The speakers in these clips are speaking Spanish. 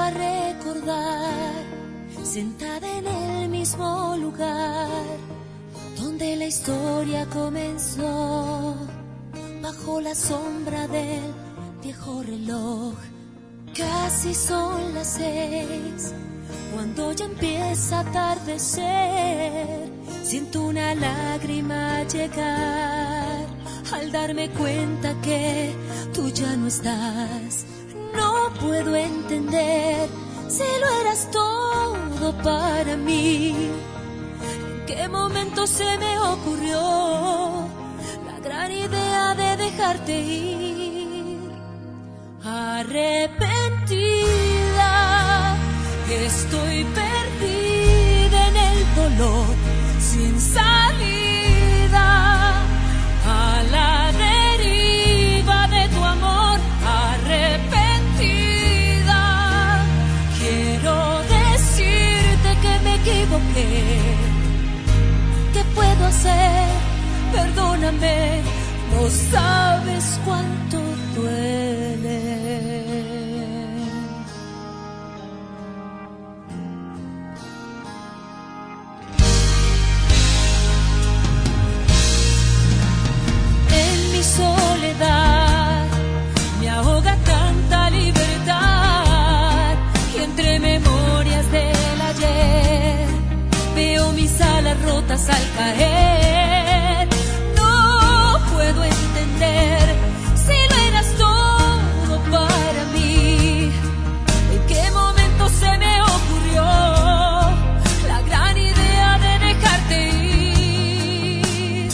a recordar, sentada en el mismo lugar donde la historia comenzó, bajo la sombra del viejo reloj. Casi son las 6, cuando ya empieza a atardecer. Siento una lágrima llegar al darme cuenta que tú ya no estás. No puedo entender si lo eras todo para mí. ¿En qué momento se me ocurrió la gran idea de dejarte ir? Arrepentida, estoy perdida en el dolor, sin salida, a la deriva de tu amor. Arrepentida, quiero decirte que me equivoqué. ¿Qué puedo hacer? Perdóname, no sabes cuánto duele. En mi soledad me ahoga tanta libertad, y entre memorias del ayer veo mis alas rotas al caer. No puedo entender si lo eras todo para mí. ¿En qué momento se me ocurrió la gran idea de dejarte ir?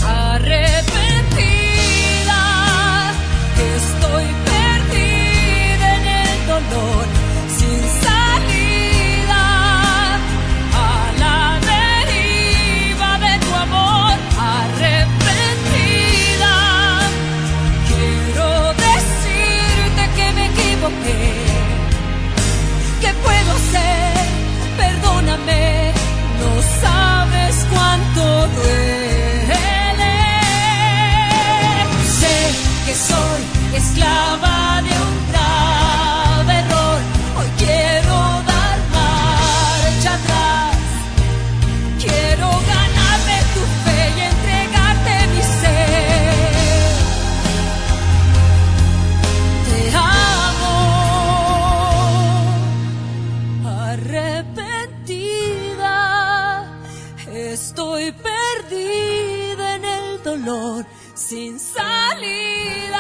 Arrepentida, estoy perdida en el dolor, sin salida, a la deriva de tu amor. Arrepentida, quiero decirte que me equivoqué. ¿Qué puedo hacer? Perdóname, no sabes cuánto duele. Sé que soy esclava de un grave error. Hoy quiero dar marcha atrás. Quiero ganarme tu fe y entregarte mi ser. Te amo. Arrepentida, estoy perdida en el dolor, sin salida.